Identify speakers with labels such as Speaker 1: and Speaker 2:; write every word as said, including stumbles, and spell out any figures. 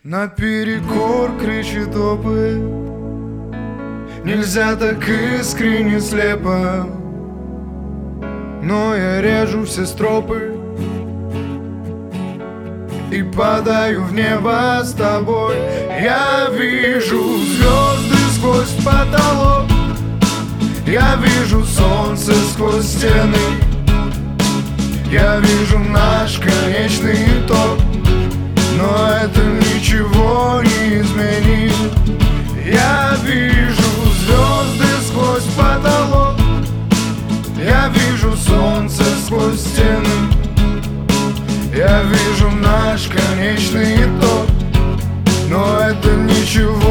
Speaker 1: Наперекор кричит опыт. Нельзя так искренне слепо, но я режу все стропы и падаю в небо с тобой. Я вижу звезды сквозь потолок, я вижу солнце сквозь стены, я вижу наш конечный итог, но это ничего не изменит. Я вижу звезды сквозь потолок, я вижу солнце сквозь стены, я вижу наш конечный итог, но это ничего